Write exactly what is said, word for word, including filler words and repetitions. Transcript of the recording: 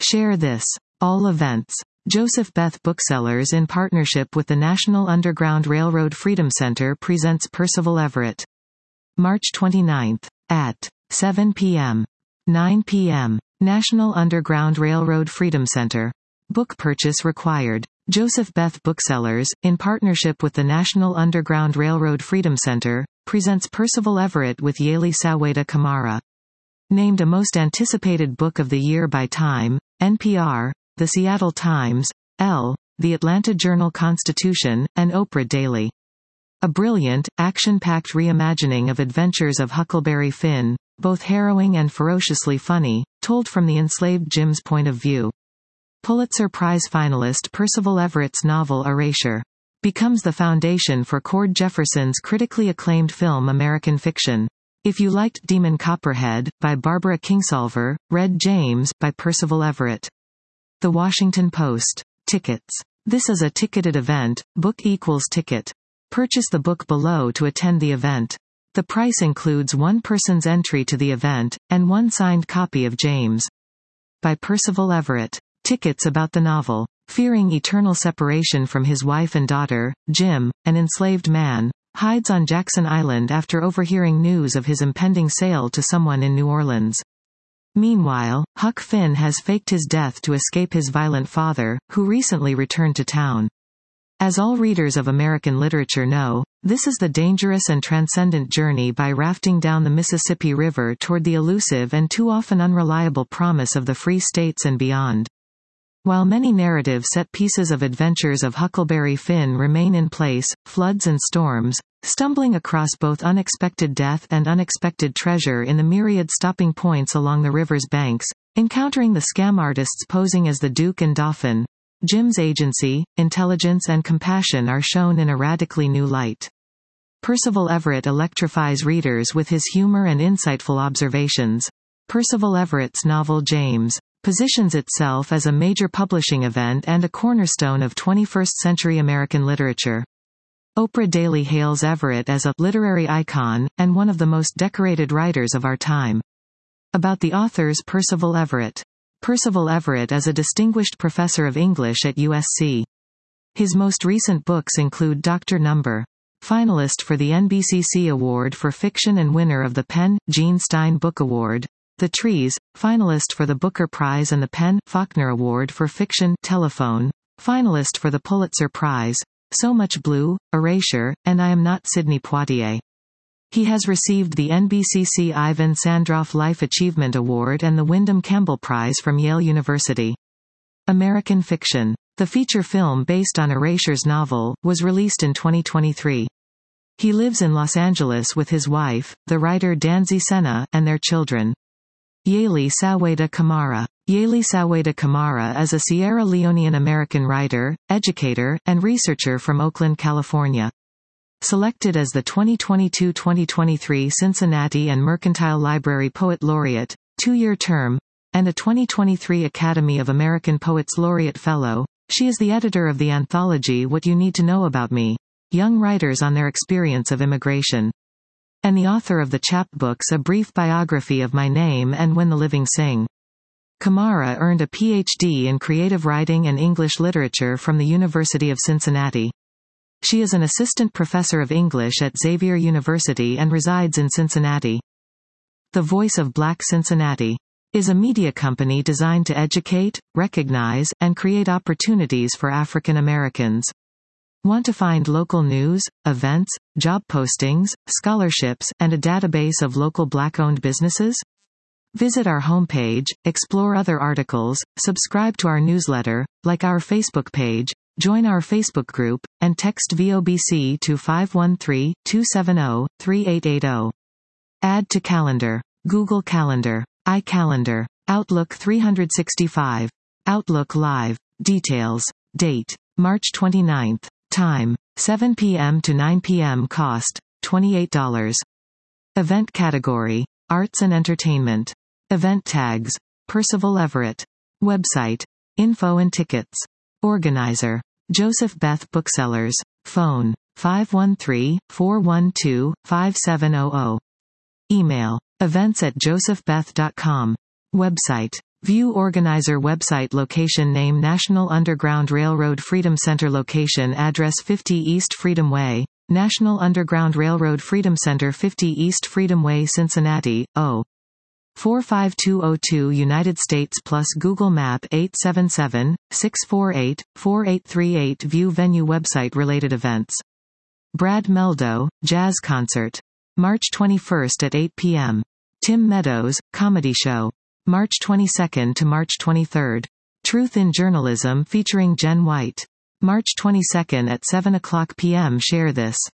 Share this. All events. Joseph Beth Booksellers in partnership with the National Underground Railroad Freedom Center presents Percival Everett. March twenty-ninth. At seven p m nine p m National Underground Railroad Freedom Center. Book purchase required. Joseph Beth Booksellers, in partnership with the National Underground Railroad Freedom Center, presents Percival Everett with Yaeli Saweda Kamara. Named a most anticipated book of the year by Time, N P R, The Seattle Times, Elle, The Atlanta Journal-Constitution, and Oprah Daily. A brilliant, action-packed reimagining of Adventures of Huckleberry Finn, both harrowing and ferociously funny, told from the enslaved Jim's point of view. Pulitzer Prize finalist Percival Everett's novel Erasure becomes the foundation for Cord Jefferson's critically acclaimed film American Fiction. If you liked Demon Copperhead, by Barbara Kingsolver, read James, by Percival Everett. The Washington Post. Tickets. This is a ticketed event, book equals ticket. Purchase the book below to attend the event. The price includes one person's entry to the event, and one signed copy of James. By Percival Everett. Tickets about the novel. Fearing eternal separation from his wife and daughter, Jim, an enslaved man, hides on Jackson Island after overhearing news of his impending sale to someone in New Orleans. Meanwhile, Huck Finn has faked his death to escape his violent father, who recently returned to town. As all readers of American literature know, this is the dangerous and transcendent journey by rafting down the Mississippi River toward the elusive and too often unreliable promise of the Free States and beyond. While many narrative-set pieces of Adventures of Huckleberry Finn remain in place, floods and storms, stumbling across both unexpected death and unexpected treasure in the myriad stopping points along the river's banks, encountering the scam artists posing as the Duke and Dauphin, Jim's agency, intelligence and compassion are shown in a radically new light. Percival Everett electrifies readers with his humor and insightful observations. Percival Everett's novel James positions itself as a major publishing event and a cornerstone of twenty-first century American literature. Oprah Daily hails Everett as a literary icon, and one of the most decorated writers of our time. About the author's Percival Everett. Percival Everett is a distinguished professor of English at U S C. His most recent books include Doctor Number, finalist for the N B C C Award for Fiction and winner of the Penn Gene Stein Book Award, The Trees, finalist for the Booker Prize and the Penn Faulkner Award for Fiction, Telephone, finalist for the Pulitzer Prize, So Much Blue, Erasure, and I Am Not Sidney Poitier. He has received the N B C C Ivan Sandroff Life Achievement Award and the Wyndham Campbell Prize from Yale University. American Fiction. The feature film based on Erasure's novel, was released in twenty twenty-three. He lives in Los Angeles with his wife, the writer Danzy Senna, and their children. Yaeli Saweda Kamara. Yaeli Saweda Kamara is a Sierra Leonean American writer, educator, and researcher from Oakland, California. Selected as the twenty twenty-two twenty twenty-three Cincinnati and Mercantile Library Poet Laureate, two-year term, and a twenty twenty-three Academy of American Poets Laureate Fellow, she is the editor of the anthology What You Need to Know About Me, Young Writers on Their Experience of Immigration, and the author of the chapbooks A Brief Biography of My Name and When the Living Sing. Kamara earned a P H D in creative writing and English literature from the University of Cincinnati. She is an assistant professor of English at Xavier University and resides in Cincinnati. The Voice of Black Cincinnati is a media company designed to educate, recognize, and create opportunities for African Americans. Want to find local news, events, job postings, scholarships, and a database of local Black-owned businesses? Visit our homepage, explore other articles, subscribe to our newsletter, like our Facebook page, join our Facebook group, and text V O B C to five one three, two seven zero, three eight eight zero. Add to calendar. Google Calendar, iCalendar, Outlook three sixty-five, Outlook Live. Details. Date: March twenty-ninth. Time: seven p m to nine p m Cost: twenty-eight dollars. Event category: Arts and Entertainment. Event tags: Percival Everett. Website: Info and tickets. Organizer: Joseph Beth Booksellers. Phone: five one three, four one two, five seven zero zero. Email: events at joseph beth dot com. Website: View organizer website location name National Underground Railroad Freedom Center location address fifty East Freedom Way, National Underground Railroad Freedom Center fifty East Freedom Way Cincinnati, O four five two zero two United States plus Google Map eight seven seven, six four eight, four eight three eight View venue website related events. Brad Meldo, Jazz Concert. March twenty-first at eight p m Tim Meadows, Comedy Show. March twenty-second to March twenty-third. Truth in Journalism featuring Jen White. March twenty-second at seven o'clock p m Share this.